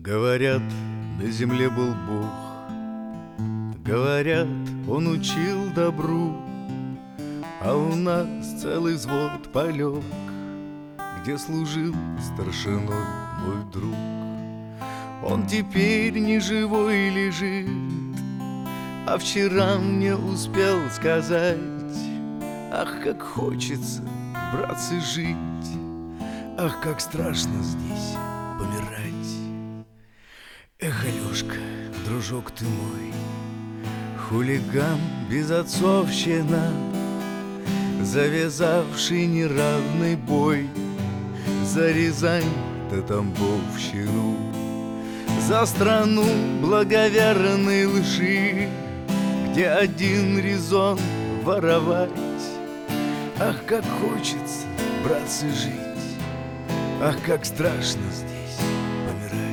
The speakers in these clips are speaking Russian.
Говорят, на земле был Бог, говорят, Он учил добру, а у нас целый взвод полег, где служил старшиной мой друг. Он теперь не живой лежит, а вчера мне успел сказать: ах, как хочется, братцы, жить, ах, как страшно здесь помирать. Эх, Алешка, дружок ты мой, хулиган безотцовщина, завязавший неравный бой за Рязань да Тамбовщину, за страну благоверной лжи, где один резон воровать. Ах, как хочется, братцы, жить, ах, как страшно здесь помирать.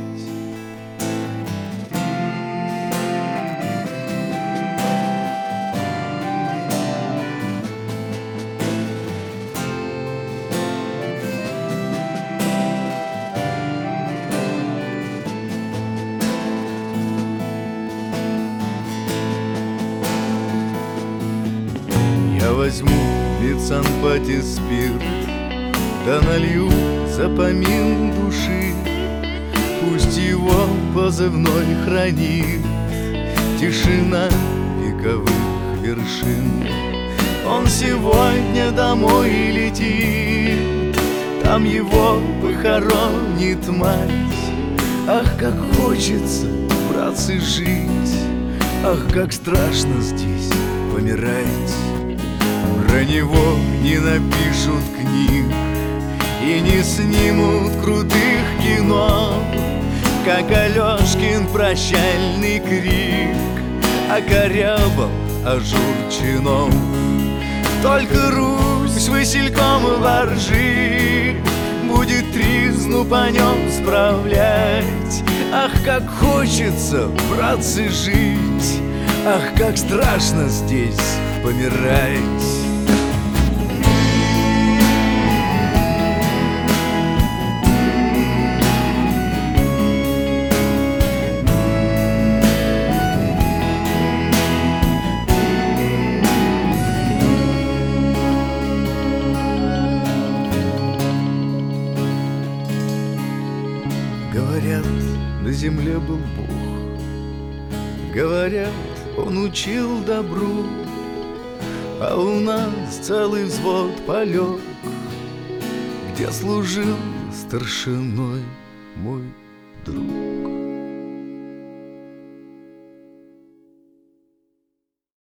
Я возьму медсанпатиспир, да налью за помин души, пусть его позывной хранит тишина вековых вершин. Он сегодня домой летит, там его похоронит мать. Ах, как хочется, братцы, жить, ах, как страшно здесь помирать. Про него не напишут книг и не снимут крутых кино, как Алешкин прощальный крик окорябал ажур чинов. Только Русь васильком воржи будет тризну по нем справлять. Ах, как хочется, братцы, жить, ах, как страшно здесь помирать. Говорят, на земле был Бог, говорят, Он учил добру, а у нас целый взвод полег, где служил старшиной мой